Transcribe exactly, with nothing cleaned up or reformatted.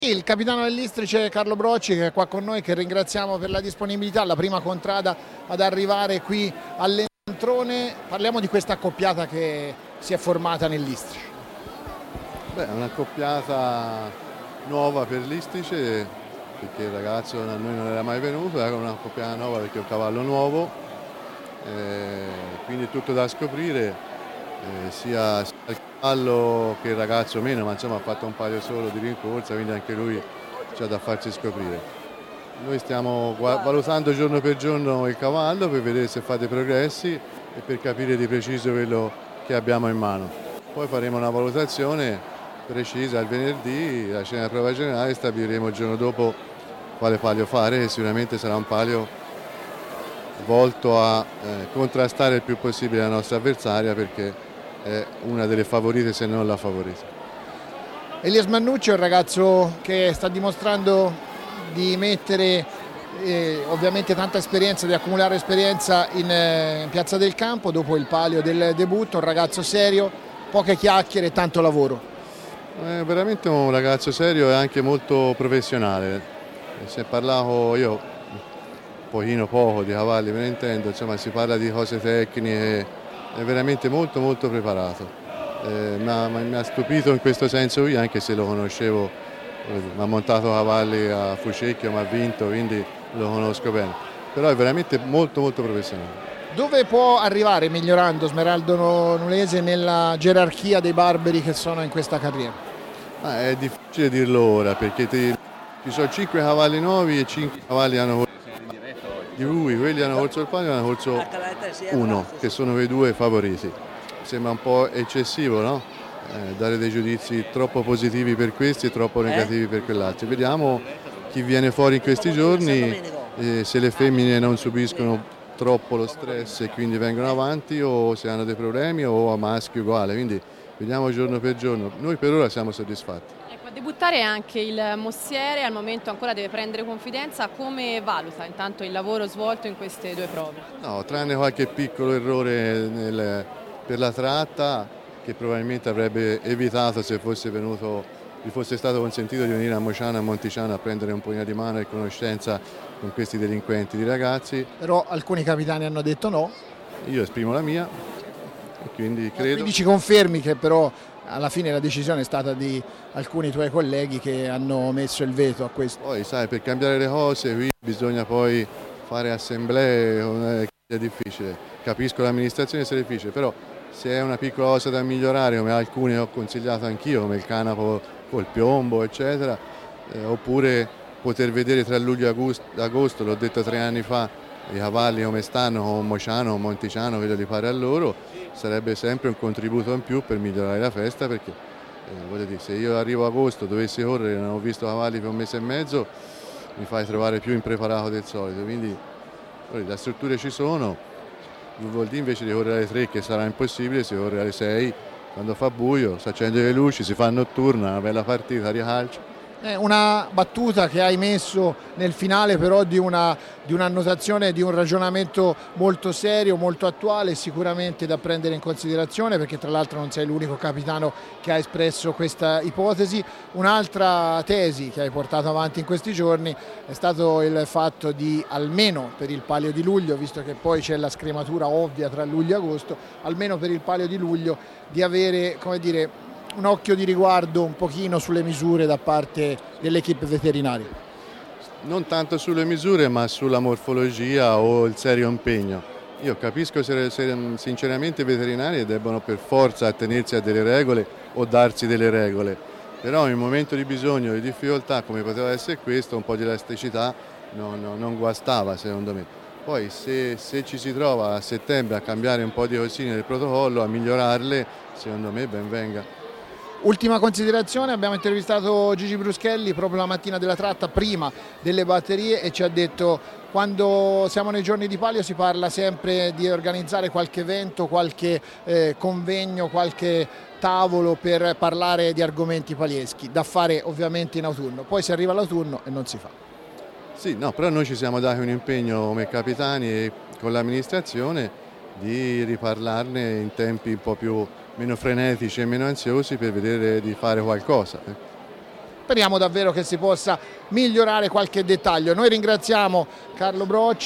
Il capitano dell'Istrice Carlo Brocci, che è qua con noi, che ringraziamo per la disponibilità, la prima contrada ad arrivare qui all'Entrone. Parliamo di questa accoppiata che si è formata nell'Istrice. Beh, è un'accoppiata nuova per l'Istrice, perché il ragazzo a noi non era mai venuto, era un'accoppiata nuova perché è un cavallo nuovo, eh, quindi tutto da scoprire. Eh, sia, sia il cavallo che il ragazzo meno, ma insomma ha fatto un paio solo di rincorsa, quindi anche lui c'ha da farsi scoprire. Noi stiamo valutando giorno per giorno il cavallo per vedere se fa dei progressi e per capire di preciso quello che abbiamo in mano. Poi faremo una valutazione precisa il venerdì, la cena della prova generale, stabiliremo il giorno dopo quale palio fare, che sicuramente sarà un palio volto a eh, contrastare il più possibile la nostra avversaria, perché è una delle favorite, se non la favorita. Elias Mannucci è un ragazzo che sta dimostrando di mettere eh, ovviamente tanta esperienza, di accumulare esperienza in, eh, in Piazza del Campo dopo il palio del debutto, un ragazzo serio, poche chiacchiere e tanto lavoro. È veramente un ragazzo serio e anche molto professionale. Se parlavo io un pochino poco di cavalli, me ne intendo, insomma si parla di cose tecniche. È veramente molto molto preparato, eh, mi, ha, mi ha stupito in questo senso io, anche se lo conoscevo, mi ha montato cavalli a Fucecchio, mi ha vinto, quindi lo conosco bene, però è veramente molto molto professionale. Dove può arrivare migliorando Smeraldo Nulese nella gerarchia dei barberi che sono in questa carriera? Ah, è difficile dirlo ora, perché ti, ci sono cinque cavalli nuovi e cinque cavalli hanno di lui, quelli hanno corso il palio e hanno corso uno, che sono quei due favoriti. Sembra un po' eccessivo, no? Eh, dare dei giudizi troppo positivi per questi e troppo negativi per quell'altro. Vediamo chi viene fuori in questi giorni, eh, se le femmine non subiscono troppo lo stress e quindi vengono avanti, o se hanno dei problemi, o a maschi uguale. Quindi vediamo giorno per giorno. Noi per ora siamo soddisfatti. A debuttare anche il Mossiere, al momento ancora deve prendere confidenza. Come valuta intanto il lavoro svolto in queste due prove? No, tranne qualche piccolo errore nel, per la tratta, che probabilmente avrebbe evitato se fosse venuto, gli fosse stato consentito di venire a Mociano e a Monticiano a prendere un pochino di mano e conoscenza con questi delinquenti di ragazzi. Però alcuni capitani hanno detto no. Io esprimo la mia e quindi credo... Quindi ci confermi che però alla fine la decisione è stata di alcuni tuoi colleghi che hanno messo il veto a questo. Poi sai, per cambiare le cose qui bisogna poi fare assemblee, è difficile. Capisco l'amministrazione sia difficile, però se è una piccola cosa da migliorare, come alcune ho consigliato anch'io, come il canapo col piombo, eccetera, eh, oppure poter vedere tra luglio e agosto, l'ho detto tre anni fa, i cavalli come stanno con Mociano o Monticiano, quello li pare a loro, sarebbe sempre un contributo in più per migliorare la festa, perché eh, voglio dire, se io arrivo a agosto, dovessi correre e non ho visto cavalli per un mese e mezzo, mi fai trovare più impreparato del solito, quindi le strutture ci sono, vuol dire invece di correre alle tre, che sarà impossibile, si corre alle sei, quando fa buio, si accendono le luci, si fa notturna, una bella partita di calcio. Una battuta che hai messo nel finale però di una, di un'annotazione, di un ragionamento molto serio, molto attuale, sicuramente da prendere in considerazione, perché tra l'altro non sei l'unico capitano che ha espresso questa ipotesi. Un'altra tesi che hai portato avanti in questi giorni è stato il fatto di, almeno per il palio di luglio, visto che poi c'è la scrematura ovvia tra luglio e agosto, almeno per il palio di luglio di avere, come dire, un occhio di riguardo un pochino sulle misure da parte dell'equipe veterinaria. Non tanto sulle misure, ma sulla morfologia o il serio impegno. Io capisco se, se sinceramente i veterinari debbano per forza attenersi a delle regole o darsi delle regole, però in un momento di bisogno, di difficoltà come poteva essere questo, un po' di elasticità non, non, non guastava secondo me. Poi se, se ci si trova a settembre a cambiare un po' di cosine del protocollo, a migliorarle, secondo me ben venga. Ultima considerazione, abbiamo intervistato Gigi Bruschelli proprio la mattina della tratta, prima delle batterie, e ci ha detto: quando siamo nei giorni di palio si parla sempre di organizzare qualche evento, qualche eh, convegno, qualche tavolo per parlare di argomenti palieschi, da fare ovviamente in autunno, poi si arriva all'autunno e non si fa. Sì, no, però noi ci siamo dati un impegno come capitani e con l'amministrazione di riparlarne in tempi un po' più meno frenetici e meno ansiosi, per vedere di fare qualcosa. speriamo davvero che si possa migliorare qualche dettaglio. Noi ringraziamo Carlo Brocci.